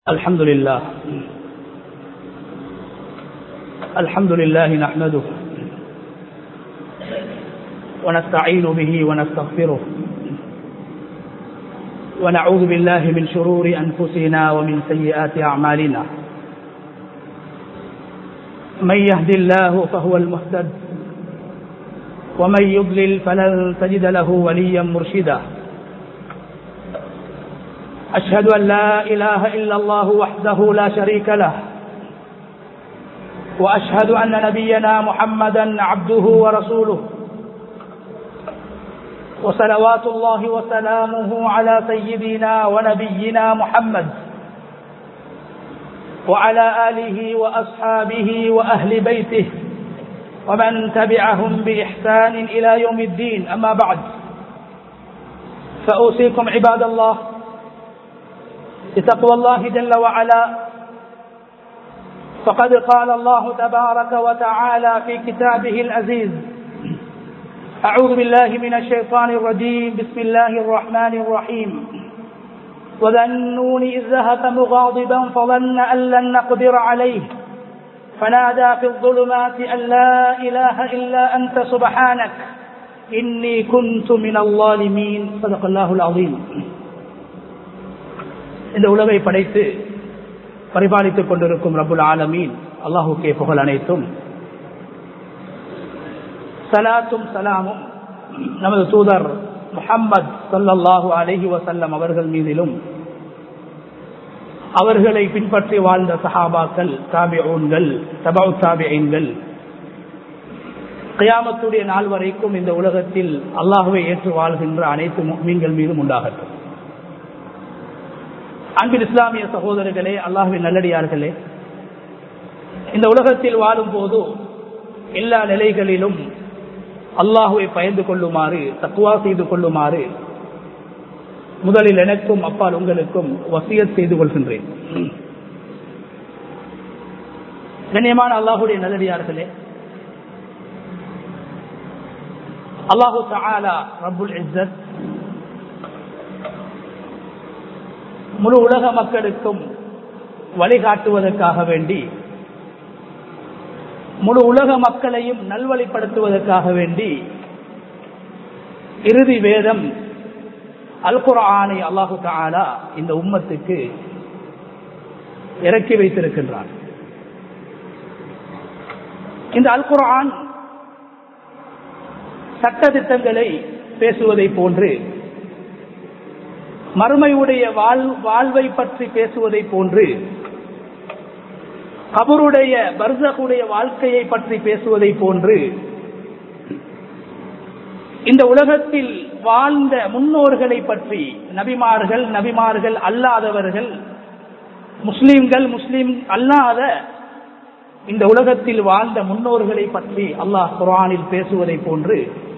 الحمد لله نحمده ونستعين به ونستغفره ونعوذ بالله من شرور أنفسنا ومن سيئات أعمالنا من يهد الله فهو المهتد ومن يضلل فلن تجد له وليا مرشدا أشهد أن لا إله إلا الله وحده لا شريك له وأشهد أن نبينا محمدا عبده ورسوله وصلوات الله وسلامه على سيدنا ونبينا محمد وعلى آله وأصحابه وأهل بيته ومن تبعهم بإحسان إلى يوم الدين. أما بعد فأوصيكم عباد الله بتقوى الله جل وعلا، فقد قال الله تبارك وتعالى في كتابه العزيز: أعوذ بالله من الشيطان الرجيم، بسم الله الرحمن الرحيم. وذا النون إذ ذهب مغاضبا فظن أن لن نقدر عليه فنادى في الظلمات أن لا إله إلا أنت سبحانك إني كنت من الظالمين. صدق الله العظيم. இந்த உலகை படைத்து பரிபாலித்துக் கொண்டிருக்கும் ரப்புல் ஆலமீன் அல்லாஹுக்கே புகழ் அனைத்தும். சலாத்தும் சலாமும் நமது தூதர் முஹம்மது ஸல்லல்லாஹு அலைஹி வஸல்லம் அவர்கள் மீதிலும், அவர்களை பின்பற்றி வாழ்ந்த சஹாபாக்கள், தாபிஊன்கள், தபஉ தாபிஈன்கள், கியாமத்துடைய நாள் வரைக்கும் இந்த உலகத்தில் அல்லாஹ்வை ஏற்று வாழ்கின்ற அனைத்து முஃமின்கள் மீதும் உண்டாகட்டும். அன்பில் இஸ்லாமிய சகோதரர்களே, அல்லாஹ்வின் நல்லடியார்களே, இந்த உலகத்தில் வாழும் போது எல்லா நிலைகளிலும் அல்லாஹ்வை பயந்து கொள்ளுமாறு, தக்வா செய்து கொள்ளுமாறு முதலில் எனக்கும் அப்பால் உங்களுக்கும் வசியத் செய்து கொள்கின்றேன். கண்ணியமான அல்லாஹ்வுடைய நல்லடியார்களே, அல்லாஹு தஆலா ரப்புல் இஸ்ஸத் முழு உலக மக்களுக்கும் வழிகாட்டுவதற்காக வேண்டி, முழு உலக மக்களையும் நல்வழிப்படுத்துவதற்காக வேண்டி இறுதி வேதம் அல் குர்ஆனை அல்லாஹு தஆலா இந்த உம்மத்துக்கு இறக்கி வைத்திருக்கின்றான். இந்த அல் குர்ஆன் சட்டதிட்டங்களை பேசுவதை போன்று, மறுமையுடைய வாழ்வை பற்றி பேசுவதை போன்று, கபருடைய பர்ஸகுடைய வாழ்க்கையை பற்றி பேசுவதை போன்று, இந்த உலகத்தில் வாழ்ந்த முன்னோர்களை பற்றி, நபிமார்கள், நபிமார்கள் அல்லாதவர்கள், முஸ்லிம்கள், முஸ்லிம் அல்லாத இந்த உலகத்தில் வாழ்ந்த முன்னோர்களை பற்றி அல்லாஹ் குர்ஆனில் பேசுவதை போன்று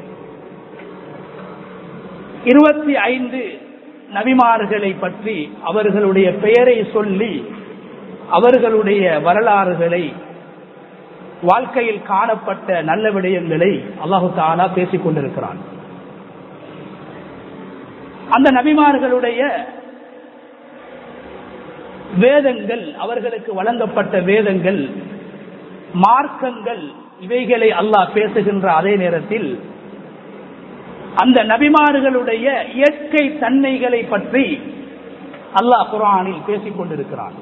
25 நபிமார்களை பற்றி அவர்களுடைய பெயரை சொல்லி அவர்களுடைய வரலாறுகளை, வாழ்க்கையில் காணப்பட்ட நல்ல விடயங்களை அல்லாஹு தஆலா பேசிக் கொண்டிருக்கிறான். அந்த நபிமார்களுடைய வேதங்கள், அவர்களுக்கு வழங்கப்பட்ட வேதங்கள், மார்க்கங்கள், இவைகளை அல்லாஹ் பேசுகின்ற அதே நேரத்தில் அந்த நபிமார்களுடைய இயற்கை தன்மைகளை பற்றி அல்லாஹ் குர்ஆனில் பேசிக் கொண்டிருக்கிறான்.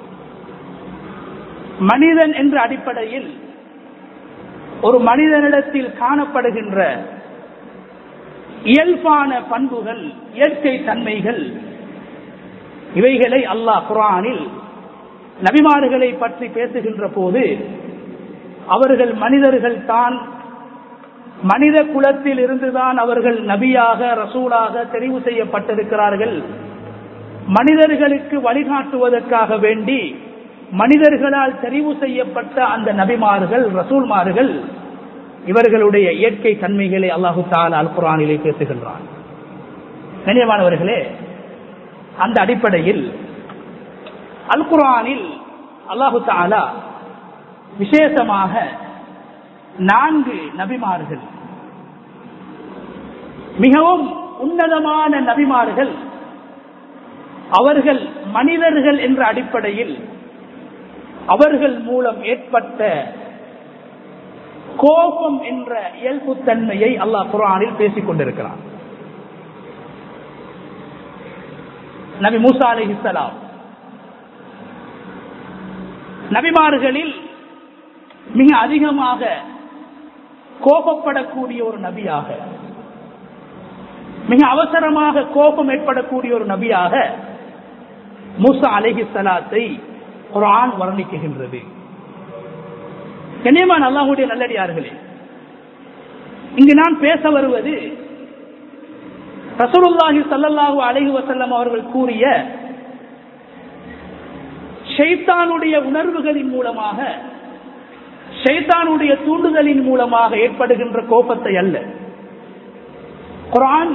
மனிதன் என்ற அடிப்படையில் ஒரு மனிதனிடத்தில் காணப்படுகின்ற இயல்பான பண்புகள், இயற்கை தன்மைகள், இவைகளை அல்லாஹ் குர்ஆனில் நபிமார்களை பற்றி பேசுகின்ற போது, அவர்கள் மனிதர்கள் தான், மனித குலத்தில் இருந்துதான் அவர்கள் நபியாக, ரசூலாக தெரிவு செய்யப்பட்டிருக்கிறார்கள், மனிதர்களுக்கு வழிகாட்டுவதற்காக வேண்டி மனிதர்களால் தெரிவு செய்யப்பட்ட அந்த நபிமார்கள், ரசூல்மார்கள், இவர்களுடைய இயற்கை தன்மைகளை அல்லாஹு தஆலா அல் குர்ஆனிலே பேசுகின்றான். கண்ணியமானவர்களே, அந்த அடிப்படையில் அல் குர்ஆனில் அல்லாஹு தஆலா விசேஷமாக 4 நபிமார்கள், மிகவும் உன்னதமான நபிமார்கள், அவர்கள் மனிதர்கள் என்ற அடிப்படையில் அவர்கள் மூலம் ஏற்பட்ட கோபம் என்ற இயல்புத்தன்மையை அல்லாஹ் குர்ஆனில் பேசிக் கொண்டிருக்கிறார். நபி மூசா அலைஹிஸ்ஸலாம் நபிமார்களில் மிக அதிகமாக கோபப்படக்கூடிய ஒரு நபியாக, மிக அவசரமாக கோபம் ஏற்படக்கூடிய ஒரு நபியாக மூசா அலைஹிஸ்ஸலாத்தை குர்ஆன் வர்ணிக்குகின்றது. கண்ணியமான அல்லாஹ்வுடைய நல்லடியார்களே, இங்கு நான் பேச வருவது ரசூலுல்லாஹி ஸல்லல்லாஹு அலைஹி வஸல்லம் அவர்கள் கூறிய ஷைத்தானுடைய உணர்வுகளின் மூலமாக, ஷைத்தானுடைய தூண்டுதலின் மூலமாக ஏற்படுகின்ற கோபத்தை அல்ல. குர்ஆன்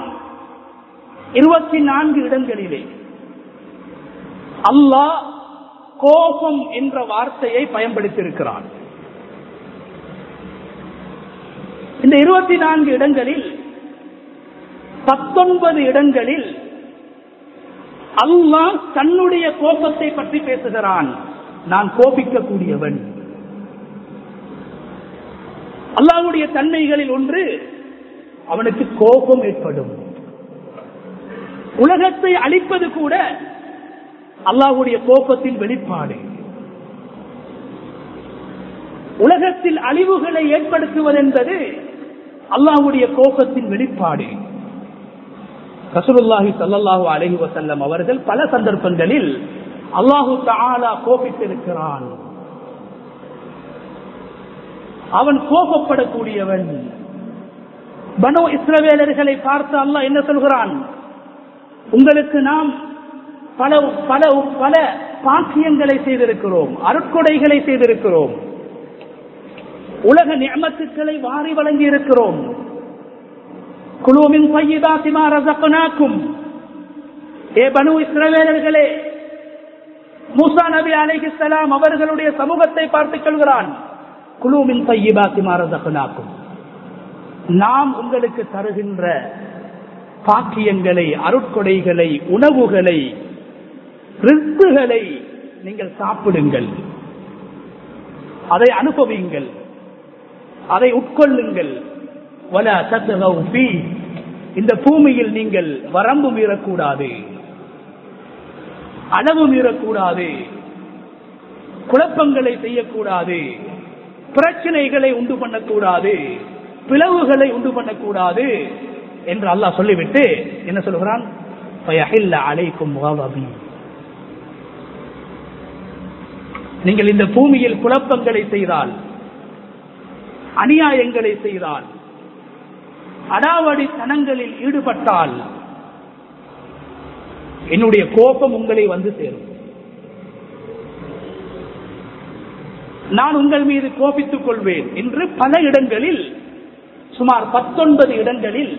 24 இடங்களிலே அல்லாஹ் கோபம் என்ற வார்த்தையை பயன்படுத்தியிருக்கிறான். இந்த 24 இடங்களில் 19 இடங்களில் அல்லாஹ் தன்னுடைய கோபத்தை பற்றி பேசுகிறான். நான் கோபிக்கக்கூடியவன். அல்லாஹ்வுடைய தன்மைகளில் ஒன்று, அவனுக்கு கோபம் ஏற்படும். உலகத்தை அழிப்பது கூட அல்லாஹ்வுடைய கோபத்தின் வெளிப்பாடு. உலகத்தில் அழிவுகளை ஏற்படுத்துவது என்பது அல்லாஹ்வுடைய கோபத்தின் வெளிப்பாடு. ரசூலுல்லாஹி ஸல்லல்லாஹு அலைஹி வஸல்லம் அவர்கள் பல சந்தர்ப்பங்களில் அல்லாஹு தஆலா கோபித்திருக்கிறான். அவன் கோபப்படக்கூடியவன். பனு இஸ்ரவேலர்களை பார்த்து அல்லாஹ் என்ன சொல்கிறான்? உங்களுக்கு நாம் பல பல பல பாக்கியங்களை செய்திருக்கிறோம், அருட்கொடைகளை செய்திருக்கிறோம், உலக நிஅமத்துக்களை வாரி வழங்கி இருக்கிறோம். குலூ மின் தையிபாத்தி மா ரஸக்னாக்கும். ஏ பனு இஸ்ரவேலர்களே, மூசா நபி அலைஹிஸ்ஸலாம் அவர்களுடைய சமூகத்தை பார்த்து சொல்கிறான், குலூ மின் தையிபாத்தி மா ரஸக்னாக்கும். நாம் உங்களுக்கு தருகின்ற பாக்கியங்களை, அருட்கொடைகளை, உணவுகளை, ரிஸ்குகளை நீங்கள் சாப்பிடுங்கள், அதை அனுபவியுங்கள், அதை உட்கொள்ளுங்கள். வலா தத்கவ் ஃபீ. இந்த பூமியில் நீங்கள் வரம்பு மீறக்கூடாது, அளவு மீறக்கூடாது, குழப்பங்களை செய்யக்கூடாது, பிரச்சனைகளை உண்டு பண்ணக்கூடாது, பிளவுகளை உண்டு பண்ணக்கூடாது என்று அல்லாஹ் சொல்லிவிட்டு என்ன சொல்கிறான்? ஃபயஹில்ல அலைக்கும் கதபி. நீங்கள் இந்த பூமியில் குழப்பங்களை செய்தால், அநியாயங்களை செய்தால், அடாவடி தனங்களில் ஈடுபட்டால் என்னுடைய கோபம் உங்களை வந்து சேரும். நான் உங்கள் மீது கோபித்துக் கொள்வேன் என்று பல இடங்களில், சுமார் 19 இடங்களில்,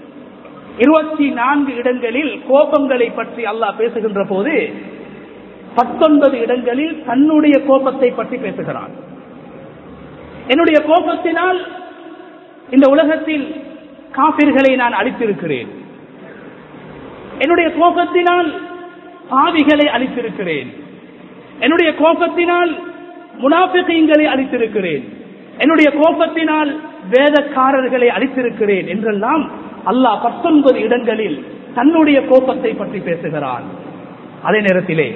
24 இடங்களில் கோபங்களை பற்றி அல்லாஹ் பேசுகின்ற போது 19 இடங்களில் தன்னுடைய கோபத்தை பற்றி பேசுகிறான். என்னுடைய கோபத்தினால் இந்த உலகத்தில் காபிர்களை நான் அழித்திருக்கிறேன், என்னுடைய கோபத்தினால் பாவிகளை அழித்திருக்கிறேன், என்னுடைய கோபத்தினால் முனாஃபிகீன்களை அழித்திருக்கிறேன், என்னுடைய கோபத்தினால் வேதக்காரர்களை அழித்திருக்கிறேன் என்றெல்லாம் அல்லாஹ் 19 இடங்களில் தன்னுடைய கோபத்தை பற்றி பேசுகிறான். அதே நேரத்திலே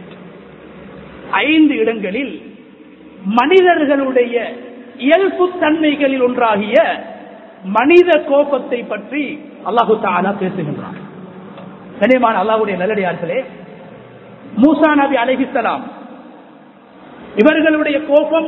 5 இடங்களில் மனிதர்களுடைய இயல்பு தன்மைகளில் ஒன்றாகிய மனித கோபத்தை பற்றி அல்லாஹு தஆலா பேசுகின்றான். கண்ணியமான அல்லாஹ்வுடைய நல்லடியார்களே, மூசா நபி அலைஹிஸ்ஸலாம் இவர்களுடைய கோபம்,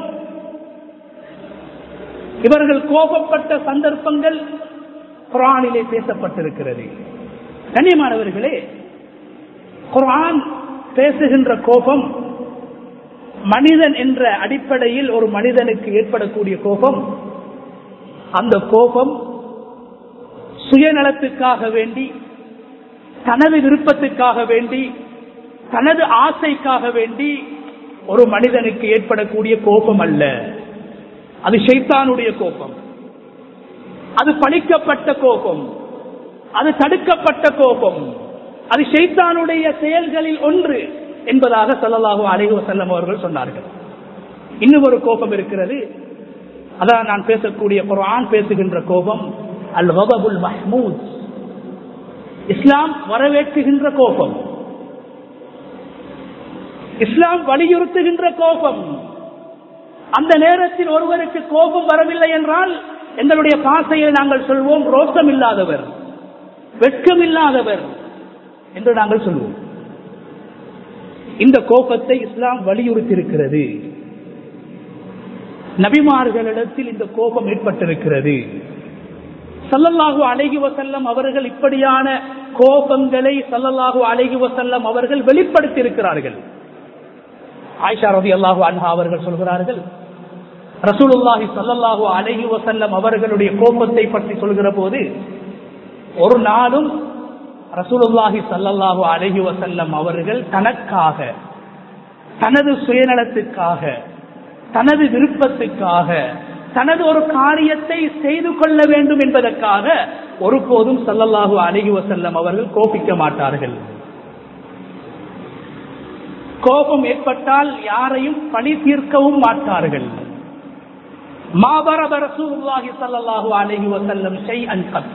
இவர்கள் கோபப்பட்ட சந்தர்ப்பங்கள் குர்ஆனிலே பேசப்பட்டிருக்கிறது. கண்ணியமானவர்களே, குர்ஆன் பேசுகின்ற கோபம் மனிதன் என்ற அடிப்படையில் ஒரு மனிதனுக்கு ஏற்படக்கூடிய கோபம், அந்த கோபம் சுயநலத்துக்காக வேண்டி, தனது விருப்பத்துக்காக வேண்டி, தனது ஆசைக்காக வேண்டி ஒரு மனிதனுக்கு ஏற்படக்கூடிய கோபம் அல்ல. அது ஷைத்தானுடைய கோபம், அது பழிக்கப்பட்ட கோபம், அது தடுக்கப்பட்ட கோபம், அது ஷைத்தானுடைய செயல்களில் ஒன்று என்பதாக ஸல்லல்லாஹு அலைஹி வஸல்லம் அவர்கள் சொன்னார்கள். இன்னும் ஒரு கோபம் இருக்கிறது, அதான் நான் பேசக்கூடிய குர்ஆன் பேசுகின்ற கோபம், அல் கதபுல் மஹ்மூத், இஸ்லாம் வரவேற்கின்ற கோபம், இஸ்லாம் வலியுறுத்துகின்ற கோபம். அந்த நேரத்தில் ஒருவருக்கு கோபம் வரவில்லை என்றால் எங்களுடைய பாசையில் நாங்கள் சொல்வோம் ரோஷம் இல்லாதவர், வெட்கம் இல்லாதவர் என்று நாங்கள் சொல்வோம். இந்த கோபத்தை இஸ்லாம் வலியுறுத்தி இருக்கிறது. நபிமார்களிடத்தில் இந்த கோபம் ஏற்பட்டிருக்கிறது. ஸல்லல்லாஹு அலைஹி வஸல்லம் அவர்கள் இப்படியான கோபங்களை ஸல்லல்லாஹு அலைஹி வஸல்லம் அவர்கள் வெளிப்படுத்தி இருக்கிறார்கள். ஆயிஷா ரலியல்லாஹு அன்ஹா அவர்கள் சொல்கிறார்கள், ரசூலுல்லாஹி ஸல்லல்லாஹு அலைஹி வஸல்லம் அவர்களுடைய கோபத்தை பற்றி சொல்கிற போது, ஒரு நாளும் ரசூலுல்லாஹி ஸல்லல்லாஹு அலைஹி வஸல்லம் அவர்கள் தனக்காக, தனது சுயநலத்துக்காக, தனது விருப்பத்துக்காக, தனது ஒரு காரியத்தை செய்து கொள்ள வேண்டும் என்பதற்காக ஒருபோதும் ஸல்லல்லாஹு அலைஹி வஸல்லம் அவர்கள் கோபிக்க மாட்டார்கள். கோபம் ஏற்பட்டால் யாரையும் பழி தீர்க்கவும் மாட்டார்கள். மா பரப ரசூலுல்லாஹி ஸல்லல்லாஹு அலைஹி வஸல்லம் ஷைஅன் கத்.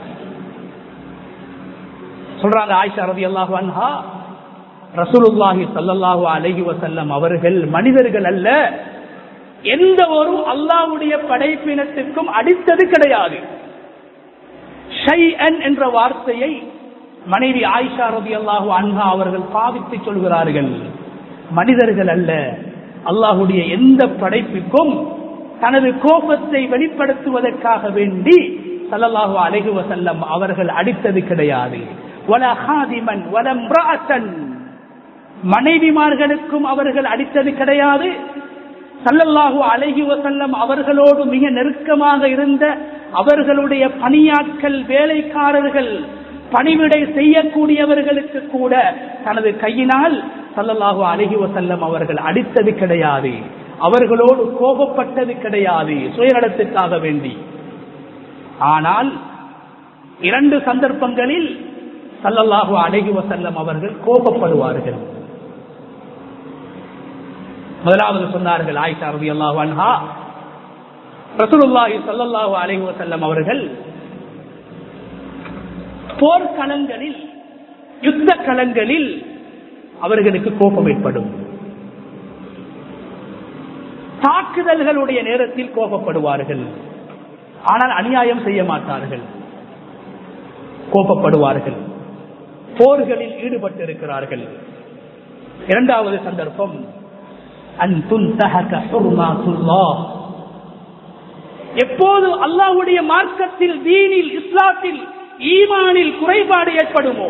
சொல்றாங்க ஆயிஷா ரலியல்லாஹு அன்ஹா, ரசூலுல்லாஹி ஸல்லல்லாஹு அலைஹி வஸல்லம் அவர்கள் மனிதர்கள் அல்ல, எந்த ஒரு அல்லாஹ்வுடைய படைப்பினத்துக்கும் அடித்தது கிடையாது. ஷைஅன் என்ற வார்த்தையை மனைவி ஆயிஷா ரலியல்லாஹு அன்ஹா அவர்கள் பாவித்து சொல்கிறார்கள். மனிதர்கள் அல்ல, அல்லாஹ்வுடைய எந்த படைப்புக்கும் தனது கோபத்தை வெளிப்படுத்துவதற்காக வேண்டி ஸல்லல்லாஹு அலைஹி வஸல்லம் அவர்கள் அடித்தது கிடையாது. வலா ஹாதிமன் வலா இம்ராஅத்தன், மனைவிமார்களுக்கும் அவர்கள் அடித்தது கிடையாது. ஸல்லல்லாஹு அலைஹி வஸல்லம் அவர்களோடு மிக நெருக்கமாக இருந்த அவர்களுடைய பணியாட்கள், வேலைக்காரர்கள், பணிவிடை செய்யக்கூடியவர்களுக்கு கூட தனது கையினால் ஸல்லல்லாஹு அலைஹி வஸல்லம் அவர்கள் அடித்தது கிடையாது. அவர்களோடு கோபப்பட்டது கிடையாது சுயநலத்துக்காக வேண்டி. ஆனால் 2 சந்தர்ப்பங்களில் ஸல்லல்லாஹு அலைஹி வஸல்லம் அவர்கள் கோபப்படுவார்கள். முதலாவது சொன்னார்கள் ஆயிஷா ரலியல்லாஹு அன்ஹா, ரசூலுல்லாஹி ஸல்லல்லாஹு அலைஹி வஸல்லம் அவர்கள் போர்க்களங்களில், யுத்த களங்களில் அவர்களுக்கு கோபம் ஏற்படும். தாக்குதல்களுடைய நேரத்தில் கோபப்படுவார்கள். ஆனால் அநியாயம் செய்ய மாட்டார்கள், கோபப்படுவார்கள். போர்களில் ஈடுபட்டிருக்கிறார்கள். 2வது சந்தர்ப்பம், எப்போது அல்லாஹ்வுடைய மார்க்கத்தில், தீனில், இஸ்லாத்தில், ஈமானில் குறைபாடு ஏற்படுமோ,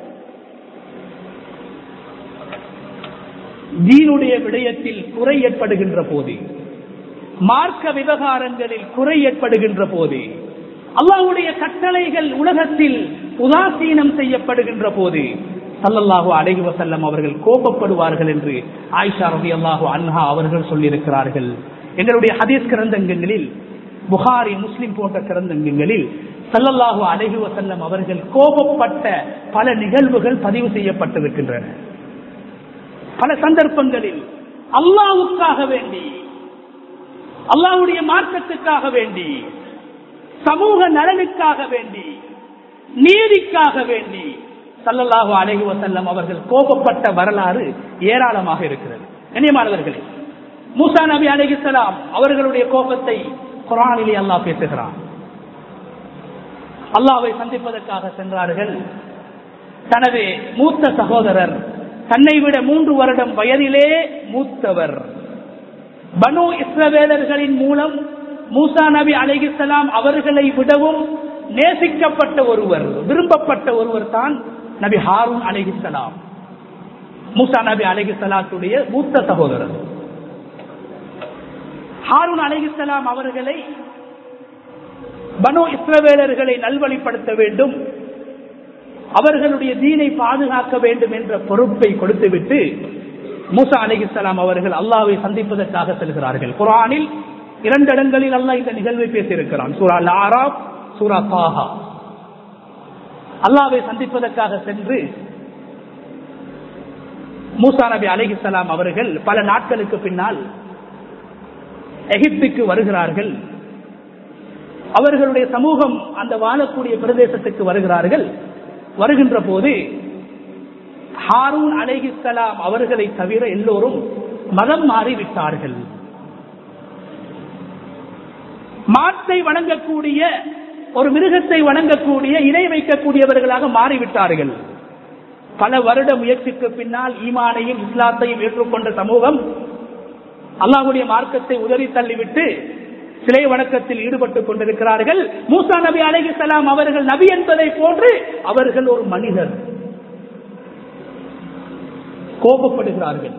தீனுடைய விடயத்தில் குறை ஏற்படுகின்ற போது, மார்க்க விவகாரங்களில் குறை ஏற்படுகின்ற போது, அல்லாஹ்வுடைய கட்டளைகள் உலகத்தில் உதாசீனம் செய்யப்படுகின்ற போது ஸல்லல்லாஹு அலைஹி வஸல்லம் அவர்கள் கோபப்படுவார்கள் என்று ஆயிஷா ரலியல்லாஹு அன்ஹா அவர்கள் சொல்லியிருக்கிறார்கள். எங்களுடைய ஹதீஸ் கிரந்தங்களில், புகாரி, முஸ்லிம் போன்ற கிரந்தங்களில் ஸல்லல்லாஹு அலைஹி வஸல்லம் அவர்கள் கோபப்பட்ட பல நிகழ்வுகள் பதிவு செய்யப்பட்டிருக்கின்றன. பல சந்தர்ப்பங்களில் அல்லாஹ்வுக்காக வேண்டி, அல்லாஹ்வுடைய மார்க்கத்துக்காக வேண்டி, சமூக நலனுக்காக வேண்டி, நீதிக்காக வேண்டி ஸல்லல்லாஹு அலைஹி வஸல்லம் அவர்கள் கோபப்பட்ட வரலாறு ஏராளமாக இருக்கிறது. கண்ணியமானவர்களே, மூசா நபி அலைஹிஸ்ஸலாம் அவர்களுடைய கோபத்தை குர்ஆனிலே அல்லாஹ் பேசுகிறான். அல்லாஹ்வை சந்திப்பதற்காக சென்றார்கள். தனது மூத்த சகோதரர், தன்னை விட 3 வருடம் வயதிலே மூத்தவர், பனு இஸ்ரவேலர்களின் மூலம் மூசா நபி அலைஹிஸ்ஸலாம் அவர்களை விடவும் நேசிக்கப்பட்ட ஒருவர், விரும்பப்பட்ட ஒருவர் தான் நபி ஹாரூன் அலைஹிஸ்ஸலாம். மூசா நபி அலைஹிஸ்ஸலாத்துடைய மூத்த சகோதரர் ஹாரூன் அலைஹிஸ்ஸலாம் அவர்களை, பனு இஸ்ரவேலர்களை நல்வழிப்படுத்த வேண்டும், அவர்களுடைய தீனை பாதுகாக்க வேண்டும் என்ற பொறுப்பை கொடுத்துவிட்டு மூசா அலைஹிஸ்ஸலாம் அவர்கள் அல்லாஹ்வை சந்திப்பதற்காக செல்கிறார்கள். குர்ஆனில் 2 இடங்களில் அல்லாஹ் இந்த நிகழ்வை பேசியிருக்கிறான். சூரா அல்-அராஃப், சூரா தாஹா. அல்லாஹ்வை சந்திப்பதற்காக சென்று மூசா நபி அலைஹிஸ்ஸலாம் அவர்கள் பல நாட்களுக்கு பின்னால் எகிப்துக்கு வருகிறார்கள். அவர்களுடைய சமூகம் அந்த வாழக்கூடிய பிரதேசத்துக்கு வருகிறார்கள். வருகின்ற போது ஹாரூன் அலைஹிஸ்ஸலாம் அவர்களை தவிர எல்லோரும் மதம் மாறிவிட்டார்கள். மாட்டை வணங்கக்கூடிய, ஒரு மிருகத்தை வணங்கக்கூடிய, இணை வைக்கக்கூடியவர்களாக மாறிவிட்டார்கள். பல வருட முயற்சிக்கு பின்னால் ஈமானையும் இஸ்லாத்தையும் ஏற்றுக்கொண்ட சமூகம் அல்லாஹ்வுடைய மார்க்கத்தை உதறி தள்ளிவிட்டு சிலை வணக்கத்தில் ஈடுபட்டுக் கொண்டிருக்கிறார்கள். மூசா நபி அலைஹிஸ்ஸலாம் அவர்கள் நபி என்பதை போன்று அவர்கள் ஒரு மனிதர். கோபப்படுகிறார்கள்.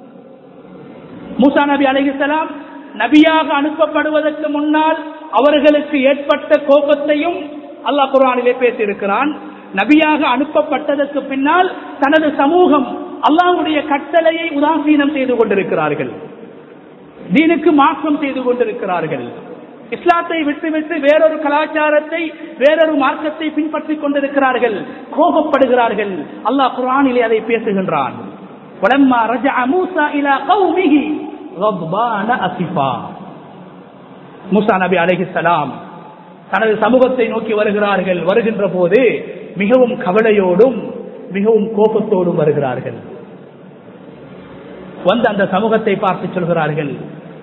மூசா நபி அலைஹிஸ்ஸலாம் நபியாக அனுப்பப்படுவதற்கு முன்னால் அவர்களுக்கு ஏற்பட்ட கோபத்தையும் அல்லாஹ் குர்ஆனிலே பேசியிருக்கிறான். நபியாக அனுப்பப்பட்டதற்கு பின்னால் தனது சமூகம் அல்லாஹ்வுடைய கட்டளையை உதாசீனம் செய்து கொண்டிருக்கிறார்கள். தீனுக்கு மாற்றம் செய்து கொண்டிருக்கிறார்கள். இஸ்லாத்தை விட்டுவிட்டு வேறொரு கலாச்சாரத்தை, வேறொரு மார்க்கத்தை பின்பற்றிக் கொண்டிருக்கிறார்கள். கோபப்படுகிறார்கள். அல்லாஹ் குர்ஆனிலே அதை பேசுகின்றான். வலம்மா ரஜஅ மூஸா இலா கௌமிஹி கத்பான அஸிஃபா. மூஸா நபி அலைஹிஸ்ஸலாம் தனது சமூகத்தை நோக்கி வருகிறார்கள். வருகின்ற போது மிகவும் கவலையோடும் மிகவும் கோபத்தோடும் வருகிறார்கள். வந்து அந்த சமூகத்தை பார்த்து சொல்கிறார்கள்,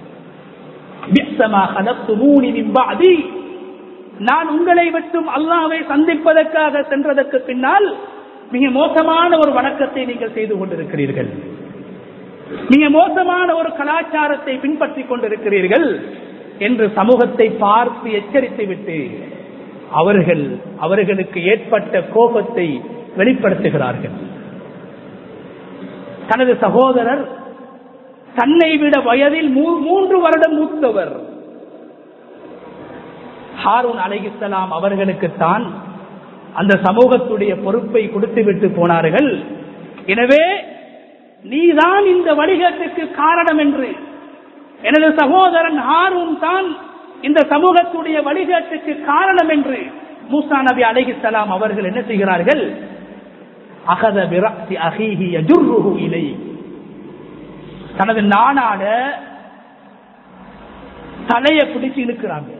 நான் உங்களை விட்டும் அல்லாஹ்வை சந்திப்பதற்காக சென்றதற்கு பின்னால் மிக மோசமான ஒரு வணக்கத்தை நீங்கள் செய்து கொண்டிருக்கிறீர்கள். மிக மோசமான ஒரு கலாச்சாரத்தை பின்பற்றிக் கொண்டிருக்கிறீர்கள் என்று சமூகத்தை பார்த்து எச்சரித்து விட்டு அவர்களுக்கு ஏற்பட்ட கோபத்தை வெளிப்படுத்துகிறார்கள். தனது சகோதரர் தன்னை விட வயதில் 3 வருடம் மூத்தவர் ஹாரூன் அலைஹிஸ்ஸலாம் அவர்களுக்குத்தான் அந்த சமூகத்துடைய பொறுப்பை கொடுத்துவிட்டு போனார்கள். எனவே நீதான் இந்த வழிகேட்டுக்கு காரணம் என்று, எனது சகோதரன் ஹாரூன் தான் இந்த சமூகத்துடைய வழிகேட்டுக்கு காரணம் என்று மூசா நபி அலைஹிஸ்ஸலாம் அவர்கள் என்ன செய்கிறார்கள்? அகத பிரஅஸி அஹீஹி யஜுர்ருஹு இலை, தனது நானாட தலையை பிடிச்சு இழுக்கிறாங்க.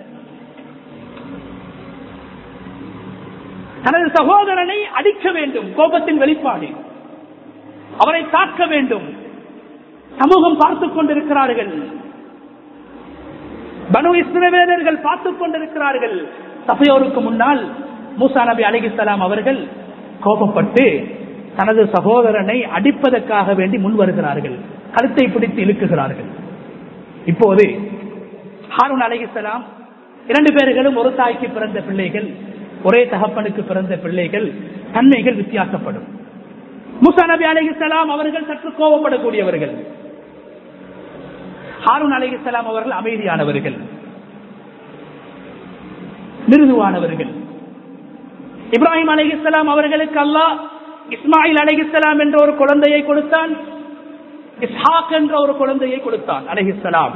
தனது சகோதரனை அடிக்க வேண்டும், கோபத்தின் வெளிப்பாடு, அவரை தாக்க வேண்டும். சமூகம் பார்த்துக் கொண்டிருக்கிறார்கள். பனு இஸ்ரவேலர்கள் பார்த்துக் கொண்டிருக்கிறார்கள். சபையோருக்கு முன்னால் மூசா நபி அலைஹிஸ்ஸலாம் அவர்கள் கோபப்பட்டு தனது சகோதரனை அடிப்பதற்காக வேண்டி முன் வருகிறார்கள். கழுத்தை பிடித்து இழுக்குகிறார்கள். இப்போது ஹாரூன் அலைஹிஸ்ஸலாம் 2 பேர்களும் ஒரு தாய்க்கு பிறந்த பிள்ளைகள், ஒரே தகப்பனுக்கு பிறந்த பிள்ளைகள், தன்மைகள் வித்தியாசப்படும். மூசா நபி அலைஹிஸ்ஸலாம் அவர்கள் சற்று கோபப்படக்கூடியவர்கள், ஹாரூன் அலைஹிஸ்ஸலாம் அவர்கள் அமைதியானவர்கள், மிருதுவானவர்கள். இப்ராஹிம் அலைஹிஸ்ஸலாம் அவர்களுக்கு அல்லாஹ் இஸ்மாயில் அலைஹிஸ்ஸலாம் என்ற ஒரு குழந்தையை கொடுத்தான், இஸ்ஹாக் என்ற ஒரு குழந்தையை கொடுத்தான் அலைஹிஸ்ஸலாம்.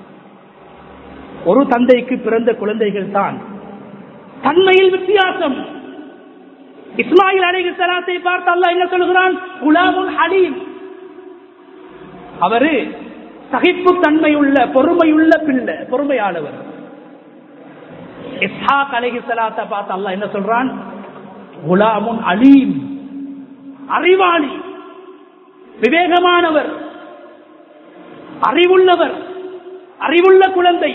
ஒரு தந்தைக்கு பிறந்த குழந்தைகள் தான், தன்மையில் வித்தியாசம். இஸ்மாயில் அலைஹிஸ்ஸலாத்தை பார்த்து அல்லாஹ் என்ன சொல்கிறான்? குலாமுல் ஹலீம், அவரு சகிப்பு தன்மையுள்ள பொறுமையுள்ள பிள்ளை, பொறுமையானவர். இஸ்ஹாக் அலைஹிஸ்ஸலாத்தை பார்த்து அல்லாஹ் என்ன சொல்றான்? குலாமுன் அலீம், அறிவாளி, விவேகமானவர், அறிவுள்ளவர், அறிவுள்ள குழந்தை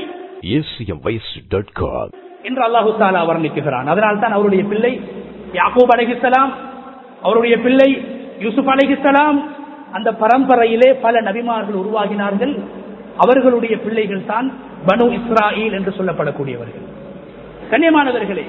என்று அல்லாஹு தஆலா வர்ணிக்கிறான். அதனால் தான் அவருடைய பிள்ளை யாக்கூப் அலைஹிஸ்ஸலாம், அவருடைய பிள்ளை யூசுப் அலைஹிஸ்ஸலாம், அந்த பரம்பரையிலே பல நபிமார்கள் உருவாகினார்கள். அவர்களுடைய பிள்ளைகள் தான் பனு இஸ்ராயீல் என்று சொல்லப்படக்கூடியவர்கள். கண்ணியமானவர்களே,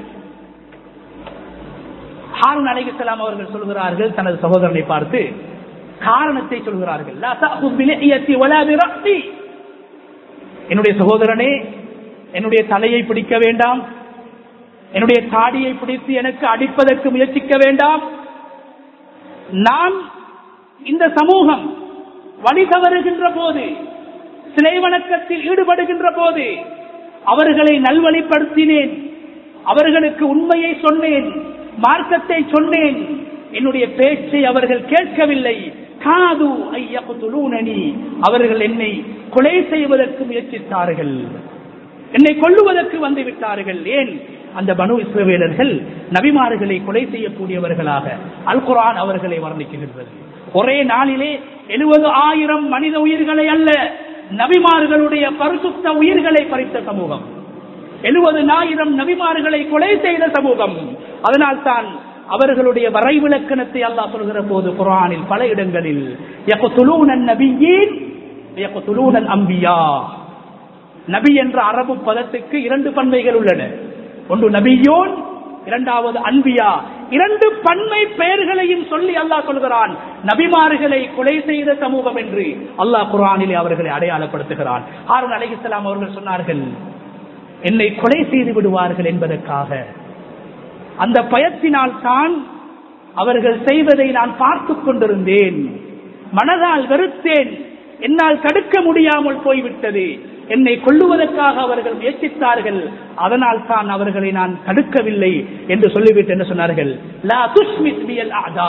ஹாரூன் அலைஹிஸ்ஸலாம் அவர்கள் சொல்கிறார்கள், தனது சகோதரனை பார்த்து காரணத்தை சொல்கிறார்கள். லா தஅகுத் பிலிஹியத்தி வலா பிரஅஸி, என்னுடைய சகோதரனே, என்னுடைய தலையை பிடிக்க வேண்டாம், என்னுடைய தாடியை பிடித்து எனக்கு அடிப்பதற்கு முயற்சிக்க வேண்டாம். நான் இந்த சமூகம் வழி தவறுகின்ற போது, சிலை வணக்கத்தில் ஈடுபடுகின்ற போது அவர்களை நல்வழிப்படுத்தினேன், அவர்களுக்கு உண்மையை சொன்னேன், மார்க்கத்தை சொன்னேன். என்னுடைய பேச்சை அவர்கள் கேட்கவில்லை. காது ஐயக்துலூனனி, அவர்கள் என்னை கொலை செய்வதற்கு முயற்சித்தார்கள், என்னை கொல்லுவதற்கு வந்து விட்டார்கள். ஏன்? அந்த பனு இஸ்ரவேலர்கள் நபிமார்களை கொலை செய்யக்கூடியவர்களாக அல் குர்ஆன் அவர்களை வர்ணிக்கின்றது. ஒரே நாளிலே 70,000 மனித உயிர்களை அல்ல, நபிமார்களுடைய பரிசுத்த உயிர்களை பறித்த சமூகம், 70,000 நபிமார்களை கொலை செய்த சமூகம். அதனால் தான் அவர்களுடைய வரைவிலக்கணத்தை அல்லாஹ் சொல்கிற போது குர்ஆனில் பல இடங்களில் யக்துலூனன் நபியீன் யக்துலூனல் அம்பியா, நபி என்ற அரபு பதத்துக்கு 2 பன்மைகள் உள்ளன. ஒன்று நபியோன், இரண்டாவது அன்பியா. 2 பன்மை பெயர்களையும் சொல்லி அல்லாஹ் சொல்கிறான் நபிமார்களை கொலை செய்த சமூகம் என்று அல்லாஹ் குர்ஆனிலே அவர்களை அடையாளப்படுத்துகிறான். ஹாரூன் அலைஹிஸ்ஸலாம் அவர்கள் சொன்னார்கள், என்னை கொலை செய்து விடுவார்கள் என்பதற்காக அந்த பயத்தினால் தான் அவர்கள் செய்வதை நான் பார்த்துக் கொண்டிருந்தேன், மனதால் வெறுத்தேன், என்னால் தடுக்க முடியாமல் போய்விட்டது, என்னை கொல்லுவதற்காக அவர்கள் முயற்சித்தார்கள், அதனால் தான் அவர்களை நான் தடுக்கவில்லை என்று சொல்லிவிட்டு என்ன சொன்னார்கள், லா துஷ்மித் பில் அஅதா.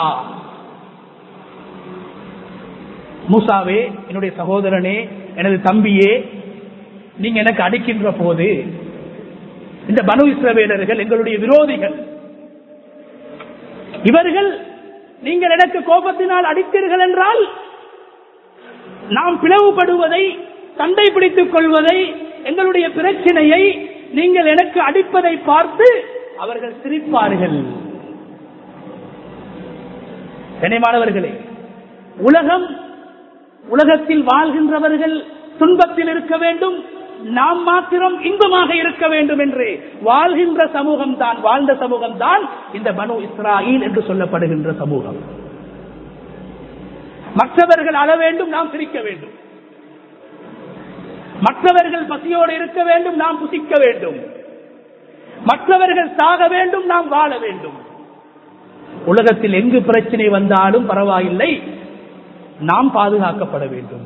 மூசாவே, என்னுடைய சகோதரனே, எனது தம்பியே, நீங்க எனக்கு அடிக்கின்ற போது இந்த பனு இஸ்ரவேலர்கள் எங்களுடைய விரோதிகள், இவர்கள் நீங்கள் எனக்கு கோபத்தினால் அடித்தீர்கள் என்றால் நாம் பிளவுபடுவதை, சண்டை பிடித்துக் கொள்வதை, எங்களுடைய பிரச்சனையை நீங்கள் எனக்கு அடிப்பதை பார்த்து அவர்கள் சிரிப்பார்கள். கண்ணியமானவர்களே, உலகத்தில் வாழ்கின்றவர்கள் துன்பத்தில் இருக்க வேண்டும், நாம் மாத்திரம் இன்பமாக இருக்க வேண்டும் என்று வாழ்கின்ற சமூகம் தான், வாழ்ந்த சமூகம் தான் இந்த பனு இஸ்ராயீல் என்று சொல்லப்படுகின்ற சமூகம். மற்றவர்கள் அழ வேண்டும், நாம் சிரிக்க வேண்டும், மற்றவர்கள் பசியோடு இருக்க வேண்டும், நாம் புசிக்க வேண்டும், மற்றவர்கள் சாக வேண்டும், நாம் வாழ வேண்டும். உலகத்தில் எங்கு பிரச்சனை வந்தாலும் பரவாயில்லை, நாம் பாதுகாக்கப்பட வேண்டும்.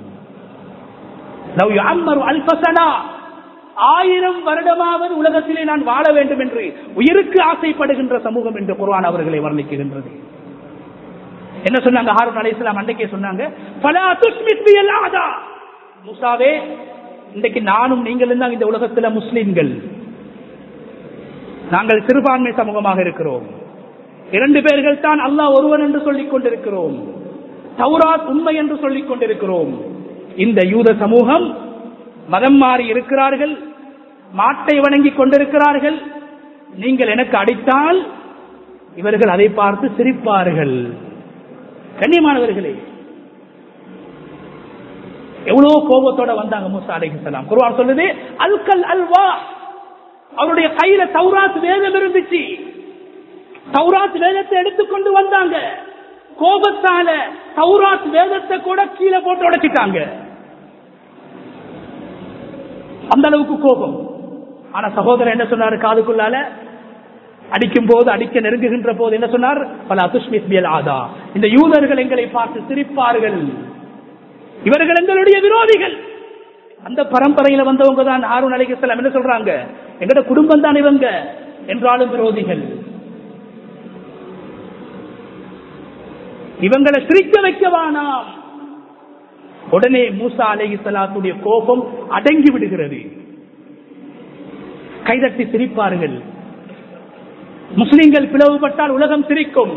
1000 வருடமாவது உலகத்திலே நான் வாழ வேண்டும் என்று உயிருக்கு ஆசைப்படுகின்ற சமூகம் என்று குர்ஆன் அவர்களை வர்ணிக்கின்றது. என்ன சொன்னாங்க ஹாரூன் அலைஹிஸ்ஸலாம்? அன்றைக்கே சொன்னாங்க, ஃபலா துஷ்மித் பில் அஅதா. மூசாவே, இன்றைக்கு நானும் நீங்களும் தான் இந்த உலகத்தில் முஸ்லிம்கள், நாங்கள் சிறுபான்மை சமூகமாக இருக்கிறோம், 2 பேர்கள் தான் அல்லாஹ் ஒருவன் என்று சொல்லிக் கொண்டிருக்கிறோம், தௌராத் உண்மை என்று சொல்லிக் கொண்டிருக்கிறோம். இந்த யூத சமூகம் மதம் மாறி இருக்கிறார்கள், மாட்டை வணங்கி கொண்டிருக்கிறார்கள், நீங்கள் எனக்கு அடித்தால் இவர்கள் அதை பார்த்து சிரிப்பார்கள். கண்ணியமானவர்களே, எவ்வளவு கோபத்தோட வந்தாங்க மூசா அலைஹிஸ்ஸலாம். குர்ஆன் சொல்லுது, அல்கல் அல்வா, அவருடைய கையில தௌராத் வேதம் இருந்துச்சு, தௌராத் வேதத்தை எடுத்துக்கொண்டு வந்தாங்க. கோபத்தால தௌராத் வேதத்தை கூட கீழே போட்டு உடைச்சிட்டாங்க, அந்த அளவுக்கு கோபம். ஆனா சகோதரர் என்ன சொன்னாரு? காதுக்குள்ளால அடிக்கும் போது, அடிக்க நெருங்குகின்ற போது என்ன சொன்னார்? பல துஷ்மித் பில் அஅதா, இந்த யூதர்கள் எங்களை பார்த்து சிரிப்பார்கள், இவர்கள் எங்களுடைய விரோதிகள். அந்த பரம்பரையில வந்தவங்க தான் ஹாரூன் அலைஹிஸ்ஸலாம். என்ன சொல்றாங்க? எங்கட குடும்பம் தான் இவங்க என்றாலும் விரோதிகள், இவங்களை சிரிக்க வைக்கவானாம். உடனே மூசா அலைஹிஸ்ஸலாத்துடைய கோபம் அடங்கி விடுகிறது, கைதட்டி சிரிப்பார்கள். முஸ்லிம்கள் பிளவுபட்டால் உலகம் சிரிக்கும்,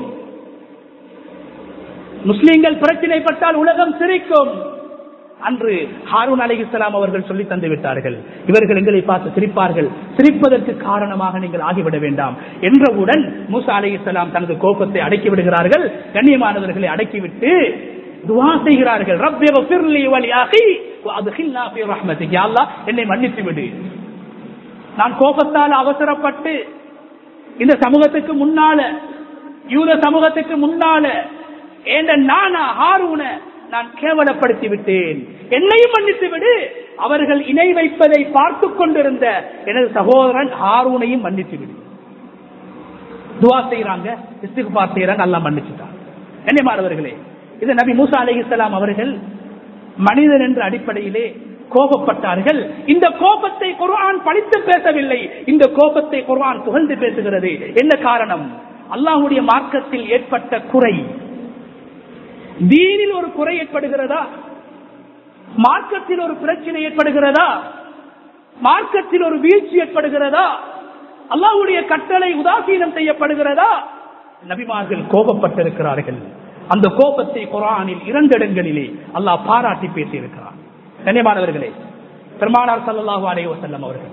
முஸ்லிம்கள் பிரச்சினைப்பட்டால் உலகம் சிரிக்கும். அன்று ஹாரூன் அலைஹிஸ்ஸலாம் அவர்கள் சொல்லி தந்து விட்டார்கள், இவர்கள் எங்களை பார்த்து சிரிப்பார்கள், சிரிப்பதற்கு காரணமாக நீங்கள் ஆகிவிட வேண்டாம் என்றவுடன் மூசா அலைஹிஸ்ஸலாம் தனது கோபத்தை அடக்கி விடுகிறார்கள். கண்ணியமானவர்களை அடக்கிவிட்டு துஆ செய்கிறார்கள், ரப்பி ஃபிர்லி வலி அகி வஅத்கில்னா ஃபீ ரஹ்மதிக, யா அல்லாஹ் என்னை மன்னித்து விடு, நான் கோபத்தால் அவசரப்பட்டு இந்த சமூகத்துக்கு முன்னால, யூத சமூகத்துக்கு முன்னால ஏண்ட நானா ஹாரூன நான் கேவலப்படுத்தி விட்டேன், என்னையும் மன்னித்து விடு. அவர்கள் இணை வைப்பதை பார்த்துக் கொண்டிருந்த எனது சகோதரன் ஹாரூனையும் மன்னித்து விடு. துஆ செய்யறாங்க, இஸ்திக்பார் செய்யறாங்க, அல்லாஹ் மன்னிச்சுட்டான். கண்ணியமானவர்களே, இது நபி மூசா அலைஹிஸ்ஸலாம் அவர்கள் மனிதன் என்ற அடிப்படையிலே கோபப்பட்டார்கள். இந்த கோபத்தை குர்ஆன் பழித்து பேசவில்லை, இந்த கோபத்தை குர்ஆன் புகழ்ந்து பேசுகிறது. என்ன காரணம்? அல்லாஹ்வுடைய மார்க்கத்தில் ஏற்பட்ட குறை, தீனில் ஒரு குறை ஏற்படுகிறதா, மார்க்கத்தில் ஒரு பிரச்சனை ஏற்படுகிறதா, மார்க்கத்தில் ஒரு வீழ்ச்சி ஏற்படுகிறதா, அல்லாஹ்வுடைய கட்டளை உதாசீனம் செய்யப்படுகிறதா, நபிமார்கள் கோபப்பட்டிருக்கிறார்கள். அந்த கோபத்தை குர்ஆனில் 2 இடங்களிலே அல்லாஹ் பாராட்டி பேசியிருக்கிறார். கண்ணியமானவர்களே, பெருமானார் ஸல்லல்லாஹு அலைஹி வஸல்லம் அவர்கள்,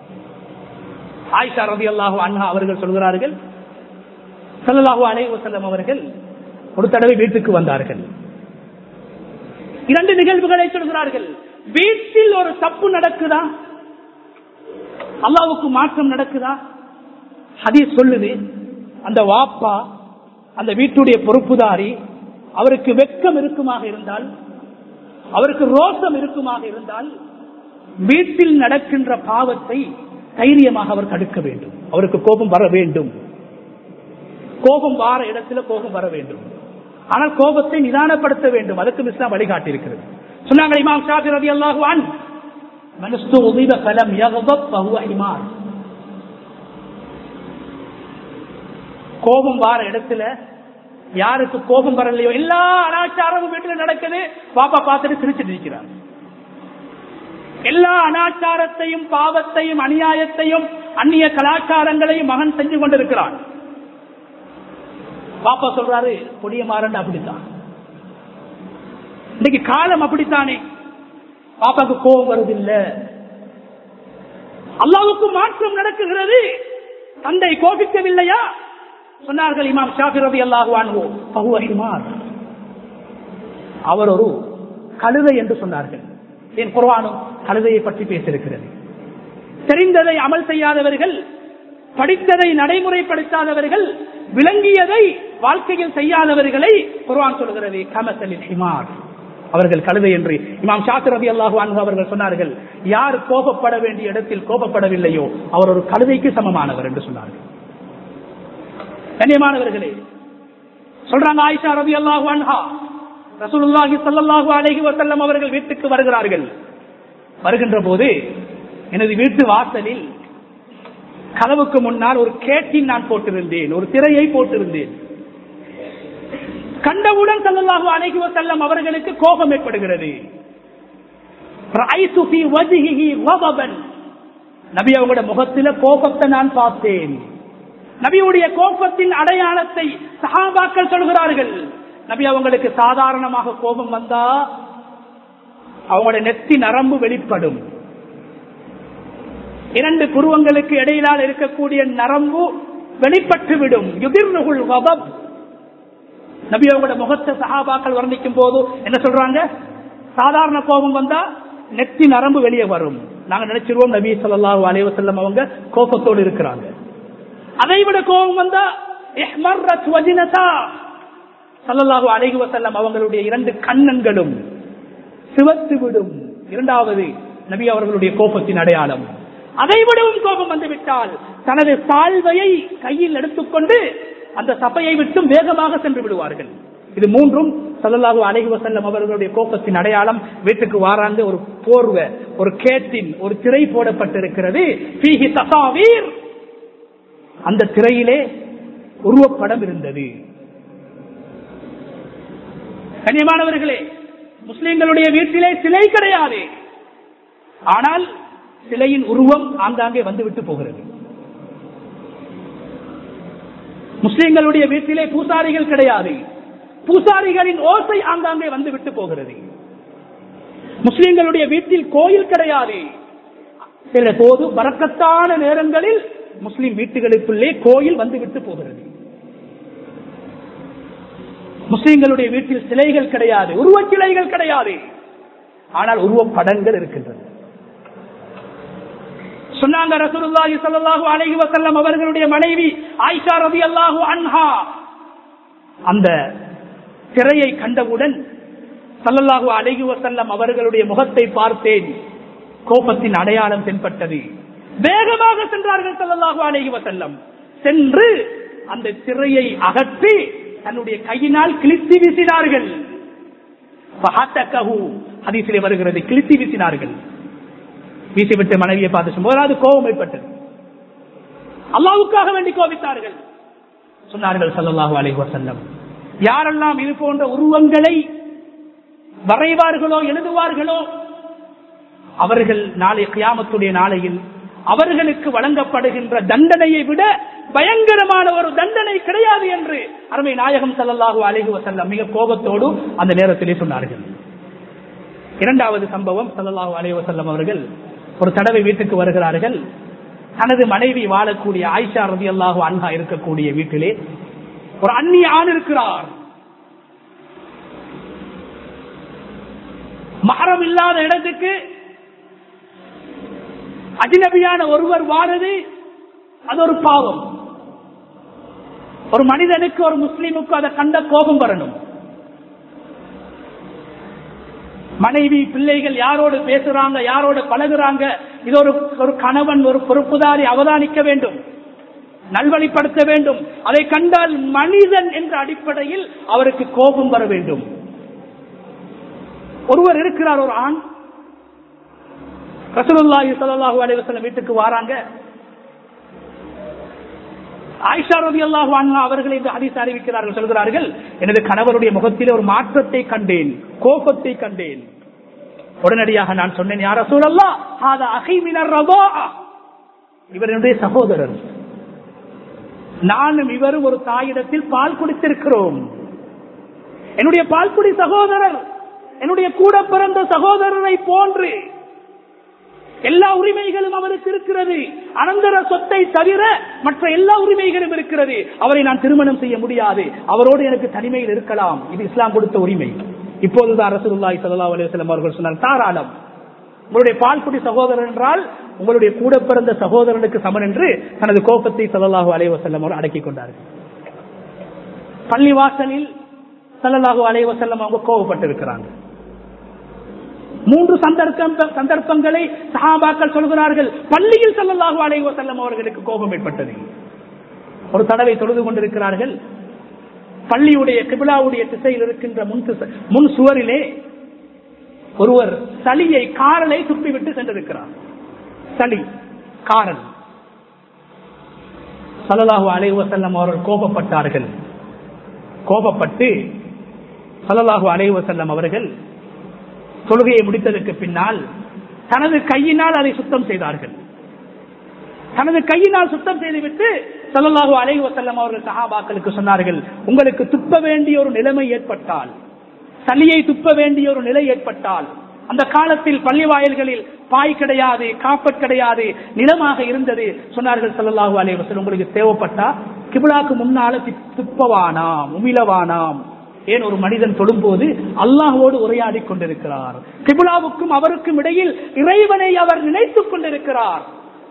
ஆயிஷா ரலியல்லாஹு அன்ஹா அவர்கள் சொல்கிறார்கள், ஸல்லல்லாஹு அலைஹி வஸல்லம் அவர்கள் ஒரு தடவை வீட்டுக்கு வந்தார்கள். 2 நிகழ்வுகளை சொல்கிறார்கள். வீட்டில் ஒரு தப்பு நடக்குதா, அல்லாஹ்வுக்கு மாற்றம் நடக்குதா? ஹதீஸ் சொல்லுது, அந்த வாப்பா, அந்த வீட்டுடைய பொறுப்புதாரி, அவருக்கு வெட்கம் இருக்குமாக இருந்தால், அவருக்கு ரோஷம் இருக்குமாக இருந்தால், வீட்டில் நடக்கின்ற பாவத்தை தைரியமாக அவர் தடுக்க வேண்டும். அவருக்கு கோபம் வர வேண்டும். கோபம் வார இடத்துல கோபம் வர வேண்டும். ஆனால் கோபத்தை நிதானப்படுத்த வேண்டும். அதுக்கு இஸ்லாம் வழிகாட்டி இருக்கிறது. சொன்னாங்க இமாம் ஷாஃபி ரலியல்லாஹு அன்ஹு, மனஸ்து உதிப கலம் யக்தப் ஃபஹுவ ஹிமார். கோபம் வார இடத்துல யாருக்கு கோபம் வரலையோ, எல்லா அனாச்சாரமும் வீட்டில் நடக்குது, பாப்பா பார்த்துட்டு சிரிச்சுட்டு இருக்கிறார். எல்லா அனாச்சாரத்தையும், பாவத்தையும், அநியாயத்தையும், அந்நிய கலாச்சாரங்களையும் மகன் செஞ்சு கொண்டிருக்கிறான். பாப்பா சொல்றாரு, பொடிய மாறன் அப்படித்தான், இன்னைக்கு காலம் அப்படித்தானே. பாப்பாக்கு கோபம் வருதில்லை. அல்லாஹ்வுக்கு மாற்றம் நடக்குகிறது. தந்தை கோபிக்கவில்லையா? சொன்னார்கள் இமாம் ஷாஃபி ரலியல்லாஹு அன்ஹு, ஃபஹுவ ஹிமார். அவர் ஒரு கழுதை என்று சொன்னார்கள். என் குர்ஆனும் கழுதையை பற்றி பேசியிருக்கிறது. தெரிந்ததை அமல் செய்யாதவர்கள், படித்ததை நடைமுறைப்படுத்தாதவர்கள், விளங்கியதை வாழ்க்கையில் செய்யாதவர்களை குர்ஆன் சொல்கிறது கமஸலில் ஹிமார், அவர்கள் கழுதை என்று. இமாம் ஷாஃபி ரலியல்லாஹு அன்ஹு அவர்கள் சொன்னார்கள், யார் கோபப்பட வேண்டிய இடத்தில் கோபப்படவில்லையோ அவர் ஒரு கழுதைக்கு சமமானவர் என்று சொன்னார்கள். கண்ணியமானவர்களே, சொல்றாங்க ஆயிஷா ரலியல்லாஹு அன்ஹா, ரசூலுல்லாஹி ஸல்லல்லாஹு அலைஹி வஸல்லம் அவர்கள் வீட்டுக்கு வருகிறார்கள். வருகின்ற போது எனது வீட்டு வாசலில் கதவுக்கு முன்னால் ஒரு கேட்டின் நான் போட்டிருந்தேன், ஒரு திரையை போட்டிருந்தேன். கண்டவுடன் ஸல்லல்லாஹு அலைஹி வஸல்லம் அவர்களுக்கு கோபம் ஏற்படுகிறது. ரஅய்து ஃபீ வஜ்ஹிஹி கதபன், நபி அவங்களுடைய முகத்தில கோபத்தை நான் பார்த்தேன். நபியுடைய கோபத்தின் அடையாளத்தை சஹாபாக்கள் சொல்கிறார்கள். நபி அவங்களுக்கு சாதாரணமாக கோபம் வந்தா அவங்களுடைய நெத்தி நரம்பு வெளிப்படும். 2 புருவங்களுக்கு இடையிலால் இருக்கக்கூடிய நரம்பு வெளிப்பட்டுவிடும். யுதிர்ருல் கதப். நபி அவங்களுடைய முகத்தை சஹாபாக்கள் வர்ணிக்கும் போது என்ன சொல்றாங்க? சாதாரண கோபம் வந்தா நெத்தி நரம்பு வெளியே வரும். நாங்க நினைச்சிருவோம் நபி ஸல்லல்லாஹு அலைஹி வஸல்லம் அவங்க கோபத்தோடு இருக்கிறாங்க. அதைவிட கோபம் வந்தா இஹ்மர்ரத் வஜ்னதா, ஸல்லல்லாஹு அலைஹி வஸல்லம் அவங்களுடைய 2 கண்ணங்களும் சிவத்து விடும். இரண்டாவது நபி அவர்களுடைய கோபத்தின் அடையாளம். அதைவிடவும் கோபம் வந்துவிட்டால் தனது சால்வையை கையில் எடுத்துக்கொண்டு அந்த சபையை விட்டும் வேகமாக சென்று விடுவார்கள். இது 3ம் ஸல்லல்லாஹு அலைஹி வஸல்லம் அவர்களுடைய கோபத்தின் அடையாளம். வீட்டுக்கு வாராங்க, ஒரு போர்வை, ஒரு கேட்டின், ஒரு திரை போடப்பட்டிருக்கிறது. ஃபீஹி தஸாவீர், அந்த திரையிலே உருவப்படம் இருந்தது. கண்ணியமானவர்களே, முஸ்லிம்களுடைய வீட்டிலே சிலை கிடையாது, ஆனால் சிலையின் உருவம் ஆங்காங்கே வந்துவிட்டு போகிறது. முஸ்லிம்களுடைய வீட்டிலே பூசாரிகள் கிடையாது, பூசாரிகளின் ஓசை ஆங்காங்கே வந்துவிட்டு போகிறது. முஸ்லிம்களுடைய வீட்டில் கோயில் கிடையாது. சில போது பரக்கத்தான நேரங்களில் முஸ்லிம் வீட்டுகளுக்குள்ளே கோயில் வந்துவிட்டு போகிறது. முஸ்லிம்களுடைய வீட்டில் சிலைகள் கிடையாது, உருவச் சிலைகள் கிடையாது, ஆனால் உருவப்படங்கள் இருக்கின்றன. சொன்னாங்க ரசூலுல்லாஹி ஸல்லல்லாஹு அலைஹி வஸல்லம் அவர்களுடைய மனைவி ஆயிஷா ரலியல்லாஹு அன்ஹா, அந்த திரையை கண்டவுடன் ஸல்லல்லாஹு அலைஹி வஸல்லம் அவர்களுடைய முகத்தை பார்த்தேன், கோபத்தின் அடையாளம் தென்பட்டது. வேகமாக சென்றார்கள் ஸல்லல்லாஹு அலைஹி வஸல்லம். சென்று அந்த திரையை அகற்றி தன்னுடைய கையினால் கிழித்து வீசினார்கள். ஹதீஸிலே வருகிறது, கிழித்து வீசினார்கள். வீசிவிட்டு மனைவியை பார்த்து முதலாவது கோபம் ஏற்பட்டது. அல்லாஹ்வுக்காக வேண்டி கோபித்தார்கள். சொன்னார்கள் ஸல்லல்லாஹு அலைஹி வஸல்லம், யாரெல்லாம் இது போன்ற உருவங்களை வரைவார்களோ எழுதுவார்களோ அவர்கள் நாளை கியாமத்துடைய நாளையில் அவர்களுக்கு வழங்கப்படுகின்ற தண்டனையை விட பயங்கரமான ஒரு தண்டனை கிடையாது என்று அருமை நாயகம் ஸல்லல்லாஹு அலைஹி வஸல்லம் மிக கோபத்தோடு அந்த நேரத்திலே சொன்னார்கள். இரண்டாவது சம்பவம், ஸல்லல்லாஹு அலைஹி வஸல்லம் அவர்கள் ஒரு தடவை வீட்டுக்கு வருகிறார்கள். தனது மனைவி வாழக்கூடிய ஆயிஷா ரலியல்லாஹு அன்ஹா இருக்கக்கூடிய வீட்டிலே ஒரு அந்நிய ஆண் இருக்கிறார். மஹரம் இல்லாத இடத்துக்கு அஜ்னபியான ஒருவர் வாழது அது ஒரு பாவம். ஒரு மனிதனுக்கு, ஒரு முஸ்லிமுக்கு அதை கண்ட கோபம் வரணும். மனைவி பிள்ளைகள் யாரோடு பேசுறாங்க, யாரோடு பழகுறாங்க, இது ஒரு கணவன், ஒரு பொறுப்புதாரி அவதானிக்க வேண்டும், நல்வழிப்படுத்த வேண்டும். அதை கண்டால் மனிதன் என்ற அடிப்படையில் அவருக்கு கோபம் வர வேண்டும். ஒருவர் இருக்கிறார், ஒரு ஆண், ரசூலுல்லாஹி ஸல்லல்லாஹு அலைஹி வஸல்லம் வீட்டுக்கு வராங்க. ஆயிஷா ரலியல்லாஹு அன்ஹா அவர்கள் இந்த ஹதீஸ் அறிவிக்கிறார்கள். சொல்கிறார்கள், எனது கணவருடைய முகத்திலே ஒரு மாற்றத்தை கண்டேன், கோபத்தை கண்டேன். உடனடியாக நான் சொன்னேன், யா ரசூலல்லாஹ், ஹாதா அஹீ மினர் ரதாஅ, இவர் என்னுடைய சகோதரர், நானும் இவரும் ஒரு தாயிடத்தில் பால் குடித்திருக்கிறோம். என்னுடைய பால்குடி சகோதரர், என்னுடைய கூட பிறந்த சகோதரரை போன்று எல்லா உரிமைகளும் அவருக்கு இருக்கிறது. அனந்தர சொத்தை தவிர மற்ற எல்லா உரிமைகளும் இருக்கிறது. அவரை நான் திருமணம் செய்ய முடியாது, அவரோடு எனக்கு தனிமையில் இருக்கலாம். இது இஸ்லாம் கொடுத்த உரிமை. இப்போதுதான் ரசூலுல்லாஹி ஸல்லல்லாஹு அலைஹி வஸல்லம் அவர்கள் சொன்னார், தாராளம், உங்களுடைய பால்குடி சகோதரர் என்றால் உங்களுடைய கூட பிறந்த சகோதரனுக்கு சமன் என்று தனது கோபத்தை ஸல்லல்லாஹு அலைஹி வஸல்லம் அவர்கள் அடக்கிக் கொண்டார்கள். பள்ளிவாசலில் ஸல்லல்லாஹு அலைஹி வஸல்லம் அவங்க கோபப்பட்டிருக்கிறாங்க. 3 சந்தர்ப்பங்களை சஹாபாக்கள் சொல்கிறார்கள். பள்ளியில் ஸல்லல்லாஹு அலைஹி வஸல்லம் அவர்களுக்கு கோபம் ஏற்பட்டது. ஒரு தடவை தொழுது கொண்டிருக்கிறார்கள். பள்ளியுடைய கிப்லாவுடைய திசையில் இருக்கின்ற முன் சுவரிலே ஒருவர் சளியை, காரலை துப்பிவிட்டு சென்றிருக்கிறார். சளி, காரல். ஸல்லல்லாஹு அலைஹி வஸல்லம் அவர்கள் கோபப்பட்டார்கள். கோபப்பட்டு ஸல்லல்லாஹு அலைஹி வஸல்லம் அவர்கள் தொழுகையை முடித்ததற்கு பின்னால் தனது கையினால் அதை சுத்தம் செய்தார்கள். தனது கையினால் சுத்தம் செய்துவிட்டு ஸல்லல்லாஹு அலைஹி வஸல்லம் அவர்கள் சஹாபாக்களுக்கு சொன்னார்கள், உங்களுக்கு துப்ப வேண்டிய ஒரு நிலைமை ஏற்பட்டால், சளியை துப்ப வேண்டிய ஒரு நிலை ஏற்பட்டால், அந்த காலத்தில் பள்ளி வாயில்களில் பாய் கிடையாது, காப்பட் கிடையாது, நிலமாக இருந்தது. சொன்னார்கள் ஸல்லல்லாஹு அலைஹி வஸல்லம், உங்களுக்கு தேவைப்பட்டா கிப்லாக்கு முன்னால துப்பவானாம், உமிழவானாம். ஏன், ஒரு மனிதன் தொடும்போது அல்லாஹ்வோடு உரையாடி கொண்டிருக்கிறார். கிப்லாவுக்கும் அவருக்கும் இடையில் இறைவனை அவர் நினைத்துக் கொண்டிருக்கிறார்.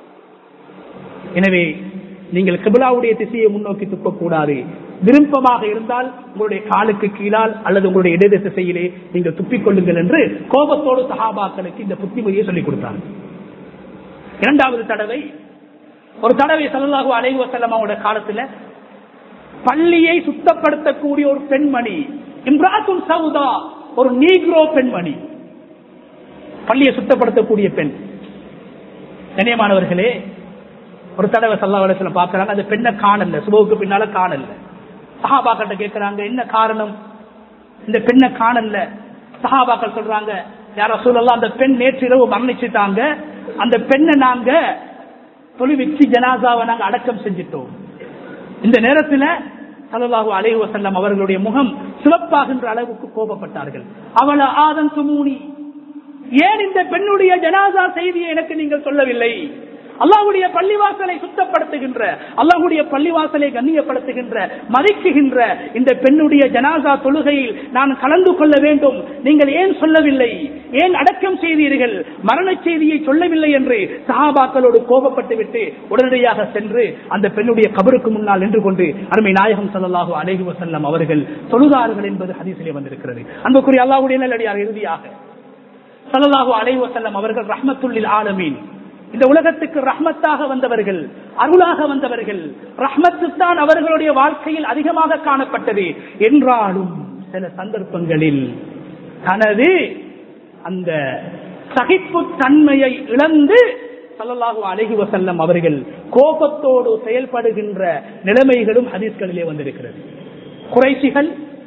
எனவே நீங்கள் கிப்லாவுடைய திசையை முன்னோக்கி துப்பக்கூடாது. விருப்பமாக இருந்தால் உங்களுடைய காலுக்கு கீழால் அல்லது உங்களுடைய இடது திசையிலே நீங்கள் துப்பிக் கொள்ளுங்கள் என்று கோபத்தோடு சஹாபாக்களுக்கு இந்த புத்திமொழியை சொல்லிக் கொடுத்தார். இரண்டாவது தடவை, ஒரு தடவை ஸல்லல்லாஹு அலைஹி வஸல்லம் அவருடைய காலத்தில் பள்ளியை சுத்தப்படுத்தக்கூடிய ஒரு பெண்மணி, இம்ராத்துன் சௌதா, ஒரு நீக்ரோ பெண்மணி, பள்ளியை சுத்தப்படுத்தக்கூடிய பெண். கண்ணியமானவர்களே, ஒரு தடவை ஸல்லல்லாஹு அலைஹி வஸல்லம் பார்க்கறாங்க, அந்த பெண்ணை காணல, சுபஹுக்கு பின்னால காணல. சஹாபாக்கிட்ட கேட்கிறாங்க, என்ன காரணம், இந்த பெண்ணை காணல? சஹாபாக்கள் சொல்றாங்க, யா ரசூலல்லாஹ், அந்த பெண் நேற்று இரவு மரணிச்சுட்டாங்க, அந்த பெண்ணை நாங்க தொழுவிச்சு ஜனாசாவை நாங்க அடக்கம் செஞ்சிட்டோம். இந்த நேரத்தில் ஸல்லல்லாஹு அலைஹி வஸல்லம் அவர்களுடைய முகம் சிவப்பாகின்ற அளவுக்கு கோபப்பட்டார்கள். அவள ஆதன் சுமூனி, ஏன் இந்த பெண்ணுடைய ஜனாசா செய்தியை எனக்கு நீங்கள் சொல்லவில்லை? அல்லாஹ்வுடைய பள்ளிவாசலை சுத்தப்படுத்துகின்ற, அல்லாஹ்வுடைய பள்ளிவாசலை கண்ணியப்படுத்துகின்ற, மதிக்குகின்ற இந்த பெண்ணுடைய ஜனாசா தொழுகையில் நான் கலந்து கொள்ள வேண்டும், நீங்கள் ஏன் சொல்லவில்லை? ஏன் அடக்கம் செய்தீர்கள்? மரண செய்தியை சொல்லவில்லை என்று சஹாபாக்களோடு கோபப்பட்டு விட்டு உடனடியாக சென்று அந்த பெண்ணுடைய கபருக்கு முன்னால் நின்று கொண்டு அருமை நாயகம் ஸல்லல்லாஹு அலைஹி வஸல்லம் அவர்கள் தொழுதார்கள் என்பது ஹதீஸிலே வந்திருக்கிறது. அன்புக்குரிய அல்லாஹ்வுடைய நல்லடியார், இறுதியாக ஸல்லல்லாஹு அலைஹி வஸல்லம் அவர்கள் ரஹ்மத்துல் லில் ஆலமீன், இந்த உலகத்துக்கு ரஹ்மத்தாக வந்தவர்கள், அருளாக வந்தவர்கள். ரஹ்மத்து தான் அவர்களுடைய வாழ்க்கையில் அதிகமாக காணப்பட்டது. என்றாலும் சில சந்தர்ப்பங்களில் தனது அந்த சகிப்பு தன்மையை இழந்து ஸல்லல்லாஹு அலைஹி வஸல்லம் அவர்கள் கோபத்தோடு செயல்படுகின்ற நிலைமைகளும் ஹதீஸ்களிலே வந்திருக்கிறது. குறைஷிகள்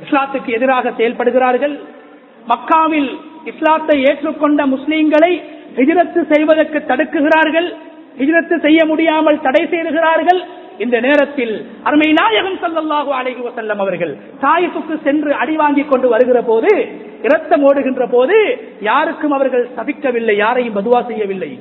இஸ்லாத்துக்கு எதிராக செயல்படுகிறார்கள். மக்காவில் இஸ்லாத்தை ஏற்றுக்கொண்ட முஸ்லிம்களை ஹிஜ்ரத் செய்வதற்கு தடுக்குகிறார்கள். ஹிஜ்ரத் செய்ய முடியாமல் தடை செய்கிறார்கள். இந்த நேரத்தில் அருமை நாயகம் ஸல்லல்லாஹு அலைஹி வஸல்லம் அவர்கள் தாயிஃபுக்கு சென்று அடி வாங்கி கொண்டு வருகிற போது, இரத்தம் ஓடுகின்ற போது யாருக்கும் அவர்கள் சபிக்கவில்லை, யாரையும் பதுவா செய்யவில்லை.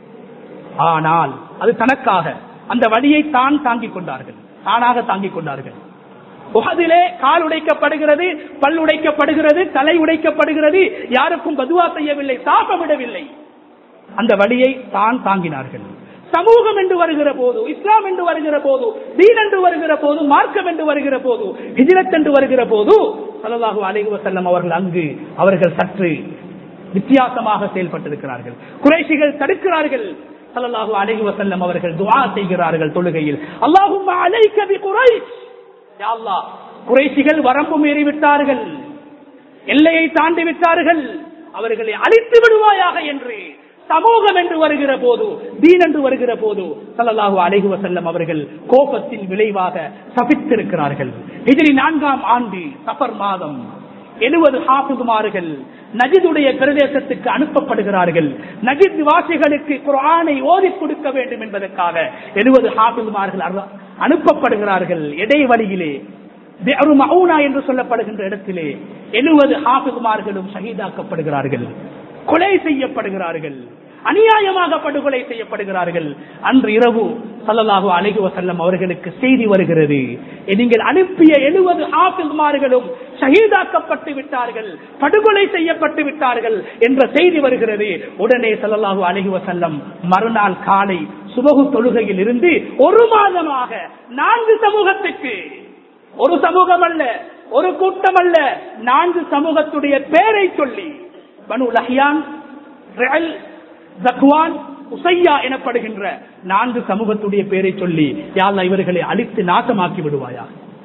ஆனால் அது தனக்காக அந்த வழியை தான் தாங்கிக் கொண்டார்கள், தானாக தாங்கிக் கொண்டார்கள். உஹதிலே கால் உடைக்கப்படுகிறது, பல் உடைக்கப்படுகிறது, தலை உடைக்கப்படுகிறது, யாருக்கும் பதுவா செய்யவில்லை, சாபமிடவில்லை. அந்த வழியை தான் தாங்கினார்கள். சமூகம் என்று வருகிற போது, இஸ்லாம் என்று வருகிற போது, தீன் என்று வருகிற போது, மார்க்கம் என்று வருகிற போது, ஹிஜ்ரத் என்று வருகிற போது ஸல்லல்லாஹு அலைஹி வஸல்லம் அவர்கள் அங்கு அவர்கள் சற்று வித்தியாசமாக செயல்பட்டிருக்கிறார்கள். குறைஷிகள் தடுக்கிறார்கள். ஸல்லல்லாஹு அலைஹி வஸல்லம் அவர்கள் துஆ செய்கிறார்கள் தொழுகையில், அல்லாஹும்ம அலைக பிகுரைஷ், யா அல்லாஹ், குறைஷிகள் வரம்பு மீறி விட்டார்கள், எல்லையை தாண்டி விட்டார்கள், அவர்களை அழித்து விடுவாயாக என்று. சமூகம் என்று வருகிற போது, தீன் என்று வருகிற போது ஸல்லல்லாஹு அலைஹி வஸல்லம் அவர்கள் கோபத்தின் விளைவாக சபித்திருக்கிறார்கள். ஹிஜ்ரி 4ஆம் ஆண்டு சஃபர் மாதம் 70 ஹாஃபிதுமார்கள் நஜிதுடைய பிரதேசத்துக்கு அனுப்பப்படுகிறார்கள். நஜித் வாசிகளுக்கு குர்ஆனை ஓதி கொடுக்க வேண்டும் என்பதற்காக 70 ஹாஃபிதுமார்கள் அனுப்பப்படுகிறார்கள். இடைவழியிலே பிஅரு மஊனா என்று சொல்லப்படுகின்ற இடத்திலே 70 ஹாஃபிதுமார்களும் ஷஹீதாக்கப்படுகிறார்கள், கொலை செய்யப்படுகிறார்கள், அநியாயமாக படுகொலை செய்யப்படுகிறார்கள். அன்று இரவு ஸல்லல்லாஹு அலைஹி வஸல்லம் அவர்களுக்கு செய்தி வருகிறது, நீங்கள் அனுப்பிய 70 ஹாஃபிதுமார்களும் ஷஹீதாக்கப்பட்டு விட்டார்கள், படுகொலை செய்யப்பட்டு விட்டார்கள் என்ற செய்தி வருகிறது. உடனே ஸல்லல்லாஹு அலைஹி வஸல்லம் மறுநாள் காலை சுபஹு தொழுகையில் இருந்து 1 மாதமாக 4 சமூகத்துக்கு, ஒரு சமூகம் அல்ல, ஒரு கூட்டம் அல்ல, 4 சமூகத்துடைய பெயரை சொல்லி, பனு லஹ்யான், ரஅல், ஜக்வான், உஸையா எனப்படுகின்ற 4 சமூகத்துடைய பெயரை சொல்லி, யா அல்லாஹ் இவர்களை அழித்து நாசமாக்கி விடுவாயா.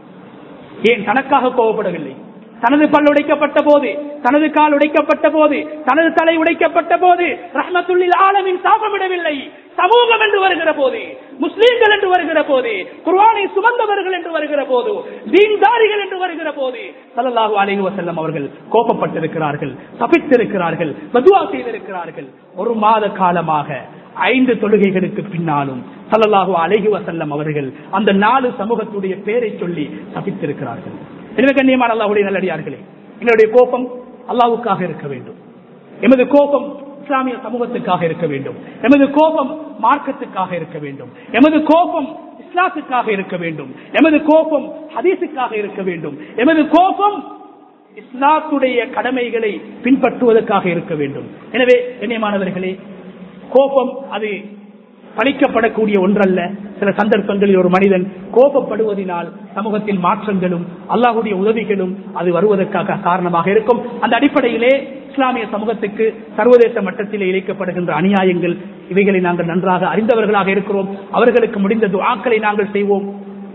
ஏன் தனக்காக கோபப்படவில்லை? தனது பல் உடைக்கப்பட்ட போது, தனது கால் உடைக்கப்பட்ட போது, தனது தலை உடைக்கப்பட்ட போது ரஹ்மத்துல் லில் ஆலமீன் சாபமிடவில்லை. சமூகம் என்று வருகிற போது, முஸ்லிம்கள் என்று வருகிற போது, குர்ஆனை சுமந்தவர்கள் என்று வருகிற போது, தீன்தாரிகள் என்று வருகிற போது ஸல்லல்லாஹு அலைஹி வஸல்லம் அவர்கள் கோபப்பட்டிருக்கிறார்கள், தப்பித்திருக்கிறார்கள், பதுவா செய்திருக்கிறார்கள். 1 மாத காலமாக 5 தொழுகைகளுக்கு பின்னாலும் ஸல்லல்லாஹு அலைஹி வஸல்லம் அவர்கள் அந்த 4 சமூகத்துடைய பெயரை சொல்லி தப்பித்திருக்கிறார்கள். எனவே கண்ணியமான அல்லாஹ்வுடைய நல்லடியார்களே, எங்களுடைய கோபம் அல்லாஹ்வுக்காக இருக்க வேண்டும். எமது கோபம் இஸ்லாமிய சமூகத்துக்காக இருக்க வேண்டும். எமது கோபம் மார்க்கத்துக்காக இருக்க வேண்டும். எமது கோபம் இஸ்லாத்துக்காக இருக்க வேண்டும். எமது கோபம் ஹதீஸுக்காக இருக்க வேண்டும். எமது கோபம் இஸ்லாத்துடைய கடமைகளை பின்பற்றுவதற்காக இருக்க வேண்டும். எனவே கண்ணியமானவர்களே, கோபம் அது பழிக்கப்படக்கூடிய ஒன்றல்ல. சில சந்தர்ப்பங்களில் ஒரு மனிதன் கோபப்படுவதனால் சமூகத்தில் மாற்றங்களும் அல்லாஹ்வுடைய உதவிகளும் அது வருவதற்காக காரணமாக இருக்கும். அந்த அடிப்படையிலே இஸ்லாமிய சமூகத்துக்கு சர்வதேச மட்டத்திலே இழைக்கப்படுகின்ற அநியாயங்கள், இவைகளை நாங்கள் நன்றாக அறிந்தவர்களாக இருக்கிறோம். அவர்களுக்கு முடிந்த துஆக்களை நாங்கள் செய்வோம்.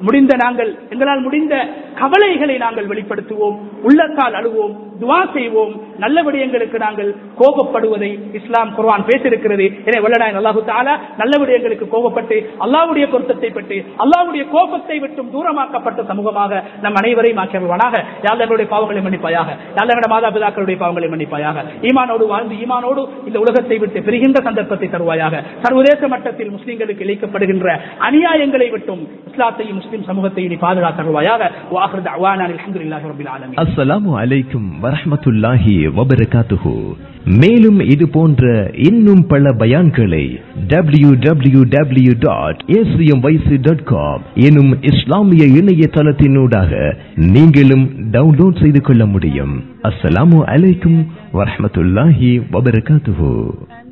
எங்களால் முடிந்த கவலைகளை நாங்கள் வெளிப்படுத்துவோம், உள்ளத்தால் அழுவோம், துஆ செய்வோம். நல்ல விடயங்களுக்கு நாங்கள் கோபப்படுவதை இஸ்லாம் குர்ஆன் பேசியிருக்கிறது. எனவே வல்லநாயன் அல்லாஹு தஆலா நல்ல விடயங்களுக்கு கோபப்பட்டு அல்லாஹ்வுடைய பொருத்தத்தை பெற்று அல்லாஹ்வுடைய கோபத்தை விட்டும் தூரமாக்கப்பட்ட சமூகமாக நம் அனைவரையும் ஆக்கியவனாக. யா அல்லாஹ் எங்களுடைய பாவங்களை மன்னிப்பாயாக. யா அல்லாஹ் எங்களுடைய மாதா பிதாக்களுடைய பாவங்களை மன்னிப்பாயாக. ஈமானோடு வாழ்ந்து ஈமானோடு இந்த உலகத்தை விட்டு பிரிகின்ற சந்தர்ப்பத்தை தருவாயாக. சர்வதேச மட்டத்தில் முஸ்லிம்களுக்கு இழைக்கப்படுகின்ற அநியாயங்களை விட்டும் இஸ்லாத்தையும் முஸ்லிம் சமூகத்தையும் நீ பாதுகாத்து தருவாயாக. வாஹிரு தஅவானா அல்ஹம்துலில்லாஹி ரப்பில் ஆலமீன். அஸ்ஸலாமு அலைக்கும் வரஹ்மத்துல்லாஹி வபரகாத்துஹு. மேலும் இது போன்ற இன்னும் பல பயான்களை www.acmyc.com எனும் இஸ்லாமிய இணையதளத்தினூடாக நீங்களும் டவுன்லோட் செய்து கொள்ள முடியும். அஸ்ஸலாமு அலைக்கும் வரஹ்மத்துல்லாஹி வபரகாத்துஹு.